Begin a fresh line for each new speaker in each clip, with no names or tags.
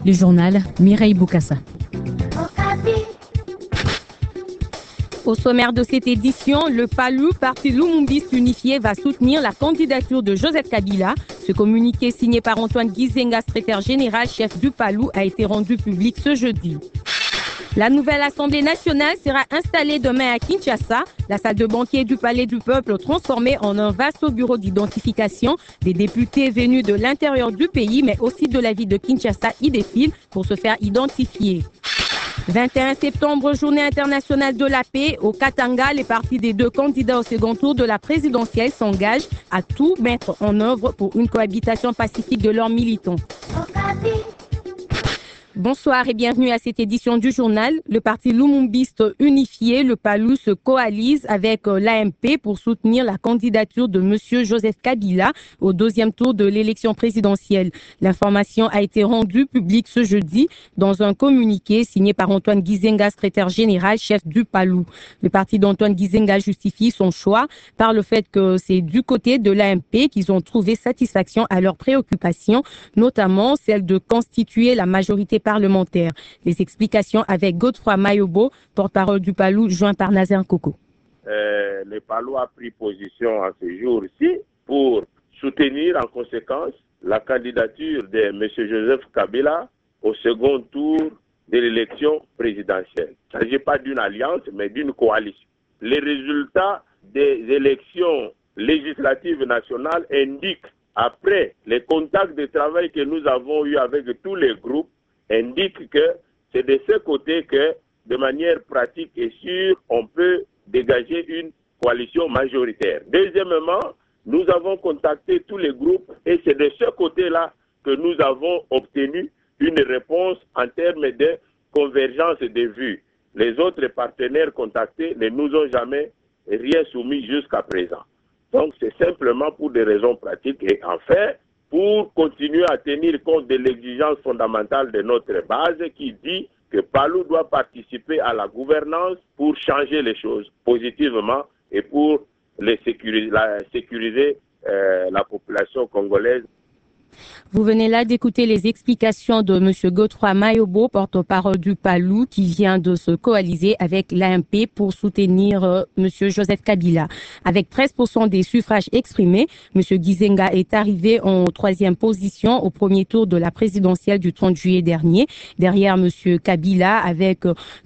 Le journal Mireille Boukassa. Au sommaire de cette édition, le PALU, Parti Lumumbiste Unifié, va soutenir la candidature de Joseph Kabila. Ce communiqué signé par Antoine Gizenga, secrétaire général, chef du PALU, a été rendu public ce jeudi. La nouvelle Assemblée nationale sera installée demain à Kinshasa. La salle de banquier du Palais du Peuple transformée en un vaste bureau d'identification. Des députés venus de l'intérieur du pays, mais aussi de la ville de Kinshasa, y défilent pour se faire identifier. 21 septembre, journée internationale de la paix. Au Katanga, les partis des deux candidats au second tour de la présidentielle s'engagent à tout mettre en œuvre pour une cohabitation pacifique de leurs militants. Bonsoir et bienvenue à cette édition du journal. Le parti Lumumbiste Unifié, le PALU, se coalise avec l'AMP pour soutenir la candidature de M. Joseph Kabila au deuxième tour de l'élection présidentielle. L'information a été rendue publique ce jeudi dans un communiqué signé par Antoine Gizenga, secrétaire général, chef du PALU. Le parti d'Antoine Gizenga justifie son choix par le fait que c'est du côté de l'AMP qu'ils ont trouvé satisfaction à leurs préoccupations, notamment celle de constituer la majorité parlementaire. Les explications avec Godefroy Mayobo, porte-parole du PALU, joint par Nazaire Koko.
Le PALU a pris position à ce jour-ci pour soutenir en conséquence la candidature de M. Joseph Kabila au second tour de l'élection présidentielle. Il ne s'agit pas d'une alliance, mais d'une coalition. Les résultats des élections législatives nationales indiquent, après les contacts de travail que nous avons eus avec tous les groupes, indique que c'est de ce côté que, de manière pratique et sûre, on peut dégager une coalition majoritaire. Deuxièmement, nous avons contacté tous les groupes et c'est de ce côté-là que nous avons obtenu une réponse en termes de convergence de vues. Les autres partenaires contactés ne nous ont jamais rien soumis jusqu'à présent. Donc c'est simplement pour des raisons pratiques et enfin, pour continuer à tenir compte de l'exigence fondamentale de notre base qui dit que PALU doit participer à la gouvernance pour changer les choses positivement et pour sécuriser la population congolaise.
Vous venez là d'écouter les explications de M. Godefroy Mayobo, porte-parole du PALU, qui vient de se coaliser avec l'AMP pour soutenir M. Joseph Kabila. Avec 13% des suffrages exprimés, M. Gizenga est arrivé en troisième position au premier tour de la présidentielle du 30 juillet dernier, derrière M. Kabila avec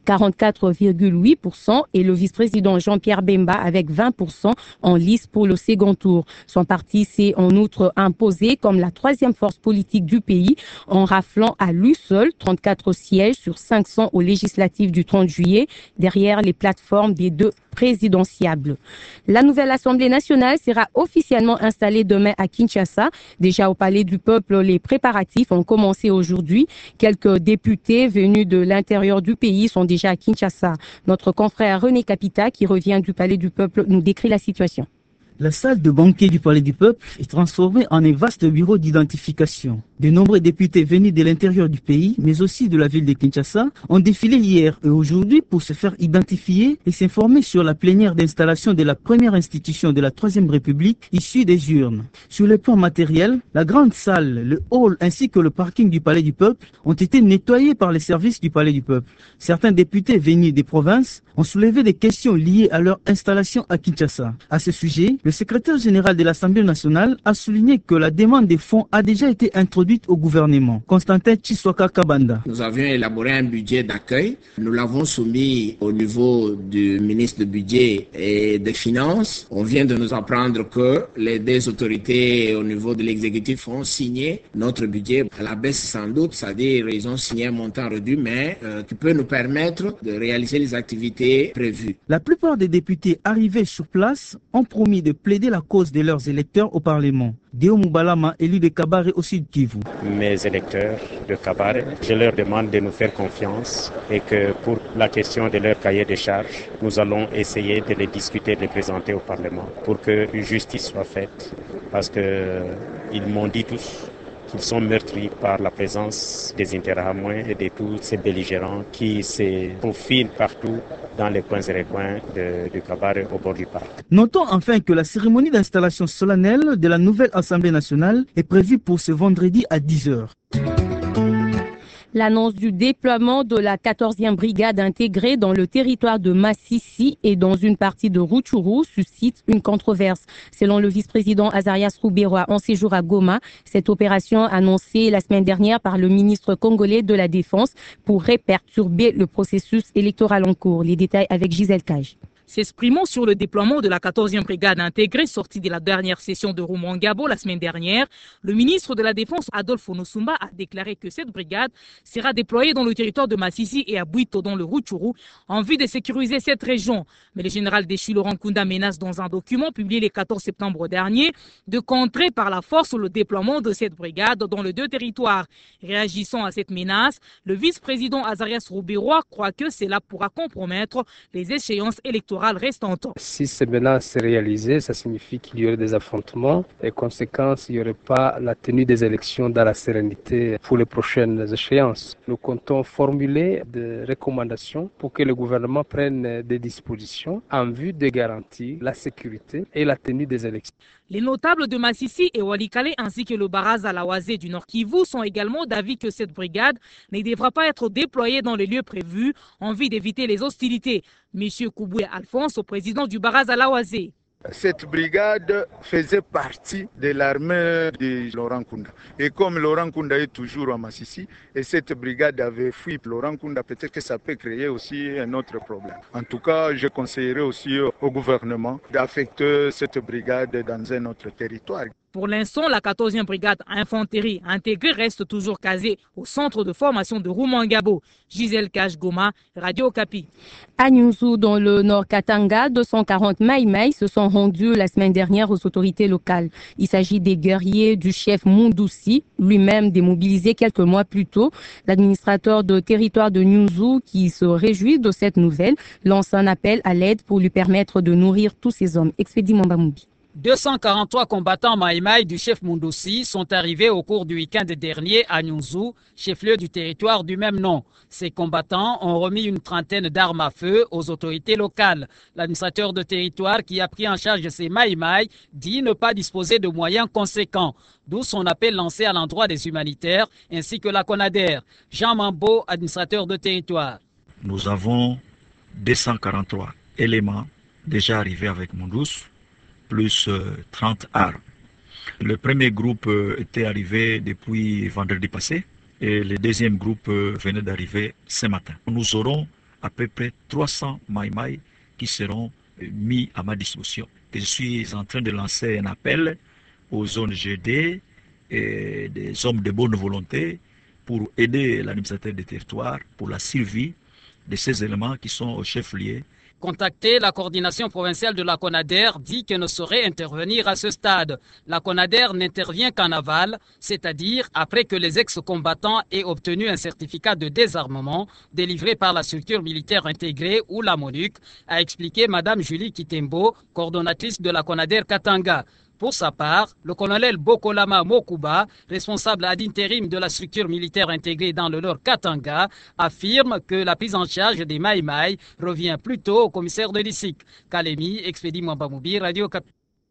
44,8% et le vice-président Jean-Pierre Bemba avec 20% en lice pour le second tour. Son parti s'est en outre imposé comme la troisième force politique du pays en raflant à lui seul 34 sièges sur 500 aux législatives du 30 juillet derrière les plateformes des deux présidentiables. La nouvelle Assemblée nationale sera officiellement installée demain à Kinshasa. Déjà au Palais du Peuple, les préparatifs ont commencé aujourd'hui. Quelques députés venus de l'intérieur du pays sont déjà à Kinshasa. Notre confrère René Capita, qui revient du Palais du Peuple, nous décrit la situation.
La salle de banquet du Palais du Peuple est transformée en un vaste bureau d'identification. De nombreux députés venus de l'intérieur du pays, mais aussi de la ville de Kinshasa, ont défilé hier et aujourd'hui pour se faire identifier et s'informer sur la plénière d'installation de la première institution de la Troisième République issue des urnes. Sur le plan matériel, la grande salle, le hall ainsi que le parking du Palais du Peuple ont été nettoyés par les services du Palais du Peuple. Certains députés venus des provinces ont soulevé des questions liées à leur installation à Kinshasa. À ce sujet, le secrétaire général de l'Assemblée nationale a souligné que la demande des fonds a déjà été introduite au gouvernement. Constantin Tshiswaka Kabanda.
Nous avions élaboré un budget d'accueil. Nous l'avons soumis au niveau du ministre du Budget et des Finances. On vient de nous apprendre que les deux autorités au niveau de l'exécutif ont signé notre budget à la baisse sans doute, c'est-à-dire ils ont signé un montant réduit, mais qui peut nous permettre de réaliser les activités prévues.
La plupart des députés arrivés sur place ont promis de plaider la cause de leurs électeurs au Parlement. Deo Moubalama, élu de Kabare au Sud Kivu.
Mes électeurs de Kabare, je leur demande de nous faire confiance et que pour la question de leur cahier de charges, nous allons essayer de les discuter, de les présenter au Parlement pour que justice soit faite. Parce qu'ils m'ont dit tous qu'ils sont meurtris par la présence des Interahamwe et de tous ces belligérants qui se profilent partout dans les coins et recoins du Kabare au bord du parc.
Notons enfin que la cérémonie d'installation solennelle de la nouvelle Assemblée nationale est prévue pour ce vendredi à 10h.
L'annonce du déploiement de la 14e brigade intégrée dans le territoire de Massissi et dans une partie de Rutshuru suscite une controverse. Selon le vice-président Azarias Ruberwa en séjour à Goma, cette opération annoncée la semaine dernière par le ministre congolais de la Défense pourrait perturber le processus électoral en cours. Les détails avec Gisèle Cage.
S'exprimant sur le déploiement de la 14e brigade intégrée sortie de la dernière session de Rumangabo la semaine dernière, le ministre de la Défense Adolphe Onosumba a déclaré que cette brigade sera déployée dans le territoire de Massissi et à Bwito dans le Rutshuru en vue de sécuriser cette région. Mais le général déchu Laurent Nkunda menace dans un document publié le 14 septembre dernier de contrer par la force le déploiement de cette brigade dans les deux territoires. Réagissant à cette menace, le vice-président Azarias Ruberwa croit que cela pourra compromettre les échéances électorales restantes.
Si ces menaces réalisées, ça signifie qu'il y aurait des affrontements et conséquence, il n'y aurait pas la tenue des élections dans la sérénité pour les prochaines échéances. Nous comptons formuler des recommandations pour que le gouvernement prenne des dispositions en vue de garantir la sécurité et la tenue des élections.
Les notables de Massissi et Walikale ainsi que le Baraza Lawazé du Nord Kivu sont également d'avis que cette brigade ne devra pas être déployée dans les lieux prévus en vue d'éviter les hostilités. Monsieur Kouboué Alphonse, président du Baraza Lawazé.
Cette brigade faisait partie de l'armée de Laurent Nkunda. Et comme Laurent Nkunda est toujours à Massissi, et cette brigade avait fui Laurent Nkunda, peut-être que ça peut créer aussi un autre problème. En tout cas, je conseillerais aussi au gouvernement d'affecter cette brigade dans un autre territoire.
Pour l'instant, la 14e brigade infanterie intégrée reste toujours casée au centre de formation de Rumangabo. Gisèle Cage Goma, Radio Okapi.
À Nyunzu, dans le nord Katanga, 240 Maïmaï se sont rendus la semaine dernière aux autorités locales. Il s'agit des guerriers du chef Mundusi, lui-même démobilisé quelques mois plus tôt. L'administrateur de territoire de Nyunzu, qui se réjouit de cette nouvelle, lance un appel à l'aide pour lui permettre de nourrir tous ces hommes. Expédie Mambamoubi.
243 combattants Maïmaï du chef Mundusi sont arrivés au cours du week-end dernier à Nyunzu, chef-lieu du territoire du même nom. Ces combattants ont remis une trentaine d'armes à feu aux autorités locales. L'administrateur de territoire qui a pris en charge ces Maïmaï dit ne pas disposer de moyens conséquents, d'où son appel lancé à l'endroit des humanitaires ainsi que la CONADER. Jean Mambo, administrateur de territoire.
Nous avons 243 éléments déjà arrivés avec Mundus, plus 30 armes. Le premier groupe était arrivé depuis vendredi passé et le deuxième groupe venait d'arriver ce matin. Nous aurons à peu près 300 Maïmaï qui seront mis à ma disposition. Je suis en train de lancer un appel aux ONG et des hommes de bonne volonté pour aider l'administrateur des territoires pour la survie de ces éléments qui sont au chef-lieu.
Contacté, la coordination provinciale de la CONADER dit qu'elle ne saurait intervenir à ce stade. La CONADER n'intervient qu'en aval, c'est-à-dire après que les ex-combattants aient obtenu un certificat de désarmement délivré par la structure militaire intégrée ou la MONUC, a expliqué Mme Julie Kitembo, coordonnatrice de la CONADER Katanga. Pour sa part, le colonel Bokolama Mokuba, responsable ad intérim de la structure militaire intégrée dans le Nord Katanga, affirme que la prise en charge des Maïmaï revient plutôt au commissaire de l'ISIC. Kalemi, Expédie Mwambamoubi, Radio Okapi.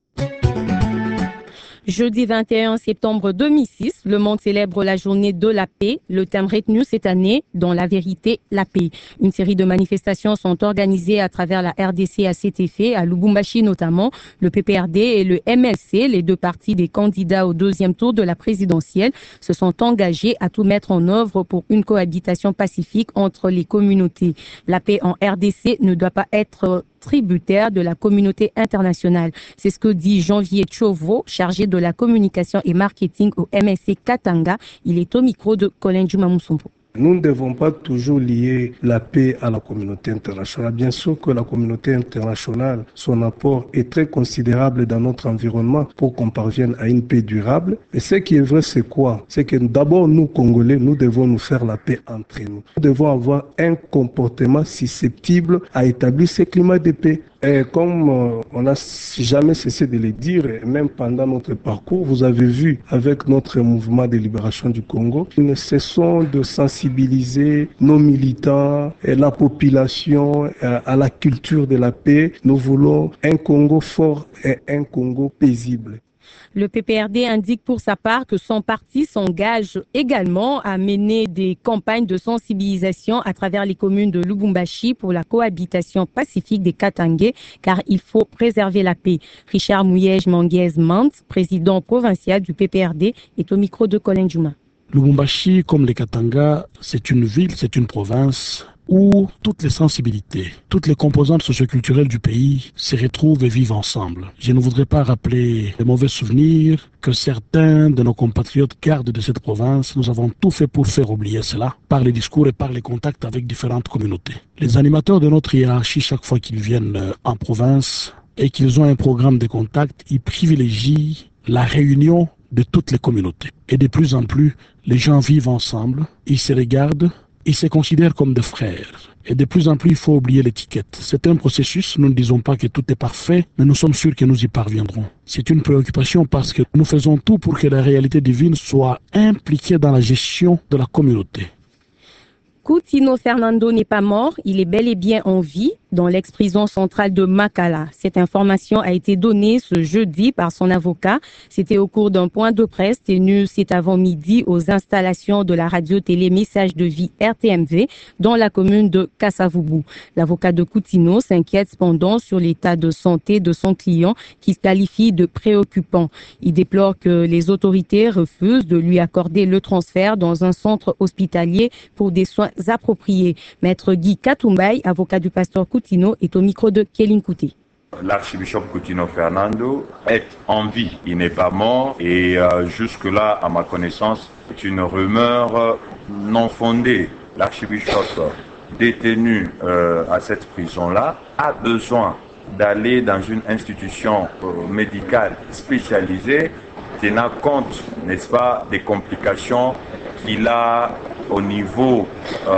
Jeudi 21 septembre 2006, le monde célèbre la journée de la paix. Le thème retenu cette année, dans la vérité, la paix. Une série de manifestations sont organisées à travers la RDC à cet effet, à Lubumbashi notamment. Le PPRD et le MLC, les deux partis des candidats au deuxième tour de la présidentielle, se sont engagés à tout mettre en œuvre pour une cohabitation pacifique entre les communautés. La paix en RDC ne doit pas être tributaire de la communauté internationale. C'est ce que dit Janvier Tchovo, chargé de la communication et marketing au MSC Katanga. Il est au micro de Colin Jumamousombo.
Nous ne devons pas toujours lier la paix à la communauté internationale. Bien sûr que la communauté internationale, son apport est très considérable dans notre environnement pour qu'on parvienne à une paix durable. Et ce qui est vrai, c'est quoi? C'est que d'abord, nous, Congolais, nous devons nous faire la paix entre nous. Nous devons avoir un comportement susceptible à établir ce climat de paix. Et comme on n'a jamais cessé de le dire, même pendant notre parcours, vous avez vu avec notre mouvement de libération du Congo, nous ne cessons de sensibiliser nos militants et la population à la culture de la paix. Nous voulons un Congo fort et un Congo paisible.
Le PPRD indique pour sa part que son parti s'engage également à mener des campagnes de sensibilisation à travers les communes de Lubumbashi pour la cohabitation pacifique des Katangais, car il faut préserver la paix. Richard Mouyej Manguez-Mant, président provincial du PPRD, est au micro de Colin Juma.
Lubumbashi, comme les Katanga, c'est une ville, c'est une province où toutes les sensibilités, toutes les composantes socioculturelles du pays se retrouvent et vivent ensemble. Je ne voudrais pas rappeler les mauvais souvenirs que certains de nos compatriotes gardent de cette province. Nous avons tout fait pour faire oublier cela, par les discours et par les contacts avec différentes communautés. Les animateurs de notre hiérarchie, chaque fois qu'ils viennent en province et qu'ils ont un programme de contact, ils privilégient la réunion de toutes les communautés. Et de plus en plus, les gens vivent ensemble, ils se regardent, ils se considèrent comme des frères. Et de plus en plus, il faut oublier l'étiquette. C'est un processus, nous ne disons pas que tout est parfait, mais nous sommes sûrs que nous y parviendrons. C'est une préoccupation parce que nous faisons tout pour que la réalité divine soit impliquée dans la gestion de la communauté.
Coutinho Fernando n'est pas mort, il est bel et bien en vie dans l'ex-prison centrale de Makala. Cette information a été donnée ce jeudi par son avocat. C'était au cours d'un point de presse tenu cet avant-midi aux installations de la radio-télé Message de Vie RTMV dans la commune de Kasavubu. L'avocat de Coutinho s'inquiète cependant sur l'état de santé de son client qui se qualifie de préoccupant. Il déplore que les autorités refusent de lui accorder le transfert dans un centre hospitalier pour des soins appropriés. Maître Guy Katumbay, avocat du pasteur Coutinho, est au micro de Kéline Kouté.
L'archbishop Coutinho Fernando est en vie, il n'est pas mort et jusque-là, à ma connaissance, c'est une rumeur non fondée. L'archbishop détenu à cette prison-là a besoin d'aller dans une institution médicale spécialisée tenant compte, n'est-ce pas, des complications qu'il a au niveau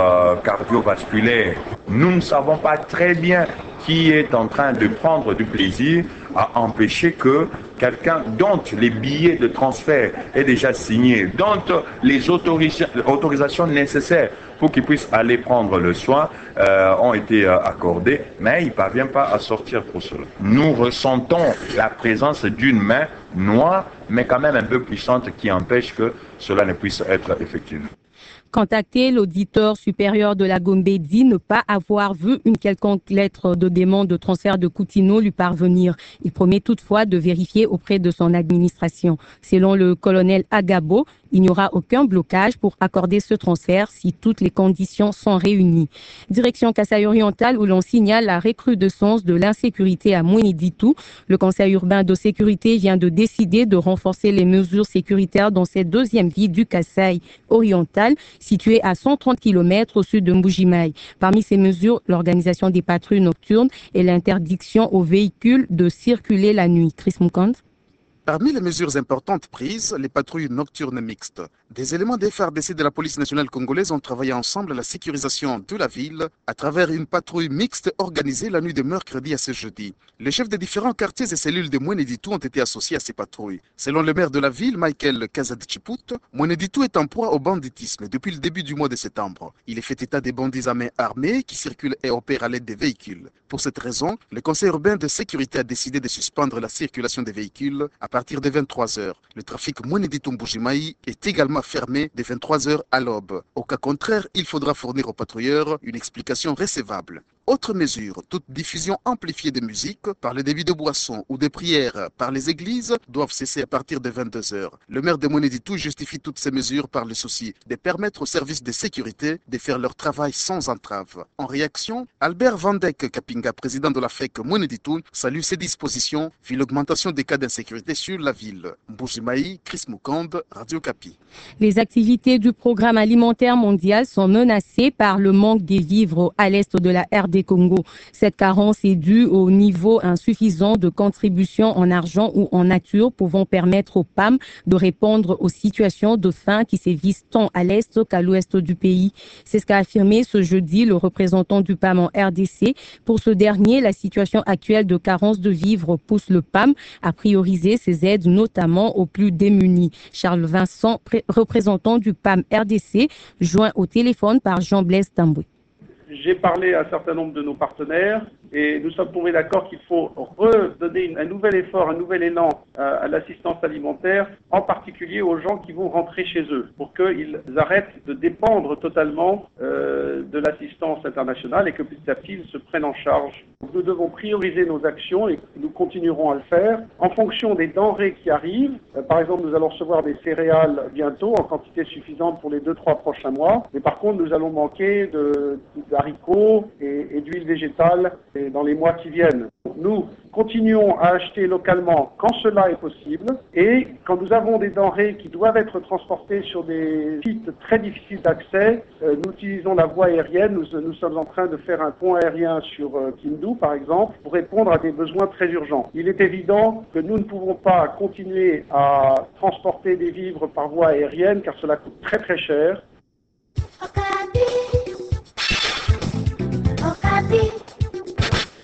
cardiovasculaire. Nous ne savons pas très bien qui est en train de prendre du plaisir à empêcher que quelqu'un dont les billets de transfert est déjà signé, dont les autorisations nécessaires pour qu'il puisse aller prendre le soin ont été accordées, mais il ne parvient pas à sortir pour cela. Nous ressentons la présence d'une main noire, mais quand même un peu puissante qui empêche que cela ne puisse être effectif.
Contacté, l'auditeur supérieur de la Gombe dit ne pas avoir vu une quelconque lettre de demande de transfert de Coutinho lui parvenir. Il promet toutefois de vérifier auprès de son administration. Selon le colonel Agabo, il n'y aura aucun blocage pour accorder ce transfert si toutes les conditions sont réunies. Direction Kasaï-Oriental où l'on signale la recrudescence de l'insécurité à Mouénéditou. Le conseil urbain de sécurité vient de décider de renforcer les mesures sécuritaires dans cette deuxième ville du Kasaï-Oriental, située à 130 km au sud de Mbujimaï. Parmi ces mesures, l'organisation des patrouilles nocturnes et l'interdiction aux véhicules de circuler la nuit. Chris Moukand.
Parmi les mesures importantes prises, les patrouilles nocturnes mixtes. Des éléments des FARDC de la police nationale congolaise ont travaillé ensemble à la sécurisation de la ville à travers une patrouille mixte organisée la nuit de mercredi à ce jeudi. Les chefs des différents quartiers et cellules de Mouénéditou ont été associés à ces patrouilles. Selon le maire de la ville, Michael Kazadchiput, Mouénéditou est en proie au banditisme depuis le début du mois de septembre. Il est fait état des bandits à main armée qui circulent et opèrent à l'aide des véhicules. Pour cette raison, le conseil urbain de sécurité a décidé de suspendre la circulation des véhicules à partir de 23h. Le trafic Mouénéditou-Mbujimaï est également fermé de 23h à l'aube. Au cas contraire, il faudra fournir aux patrouilleurs une explication recevable. Autre mesure, toute diffusion amplifiée de musique par le débit de boissons ou de prières par les églises doivent cesser à partir de 22h. Le maire de Mouénéditou justifie toutes ces mesures par le souci de permettre aux services de sécurité de faire leur travail sans entrave. En réaction, Albert Vandek Kapinga, président de la FEC Mouénéditou, salue ces dispositions vu l'augmentation des cas d'insécurité sur la ville. Mbujimaï, Chris Moukand, Radio Kapi.
Les activités du programme alimentaire mondial sont menacées par le manque des vivres à l'est de la RD Congo. Cette carence est due au niveau insuffisant de contributions en argent ou en nature pouvant permettre aux PAM de répondre aux situations de faim qui sévissent tant à l'est qu'à l'ouest du pays. C'est ce qu'a affirmé ce jeudi le représentant du PAM en RDC. Pour ce dernier, la situation actuelle de carence de vivres pousse le PAM à prioriser ses aides notamment aux plus démunis. Charles Vincent, représentant du PAM RDC, joint au téléphone par Jean-Blaise Tamboué.
J'ai parlé à un certain nombre de nos partenaires et nous sommes tombés d'accord qu'il faut redonner un nouvel effort, un nouvel élan à l'assistance alimentaire, en particulier aux gens qui vont rentrer chez eux, pour qu'ils arrêtent de dépendre totalement de l'assistance internationale et que petit à petit ils se prennent en charge. Nous devons prioriser nos actions et nous continuerons à le faire en fonction des denrées qui arrivent. Par exemple, nous allons recevoir des céréales bientôt en quantité suffisante pour les 2-3 prochains mois. Mais par contre, nous allons manquer d'haricots et d'huile végétale dans les mois qui viennent. Nous continuons à acheter localement quand cela est possible et quand nous avons des denrées qui doivent être transportées sur des sites très difficiles d'accès, nous utilisons la voie aérienne. Nous sommes en train de faire un pont aérien sur Kindu, par exemple, pour répondre à des besoins très urgents. Il est évident que nous ne pouvons pas continuer à transporter des vivres par voie aérienne car cela coûte très très cher.
Okapi.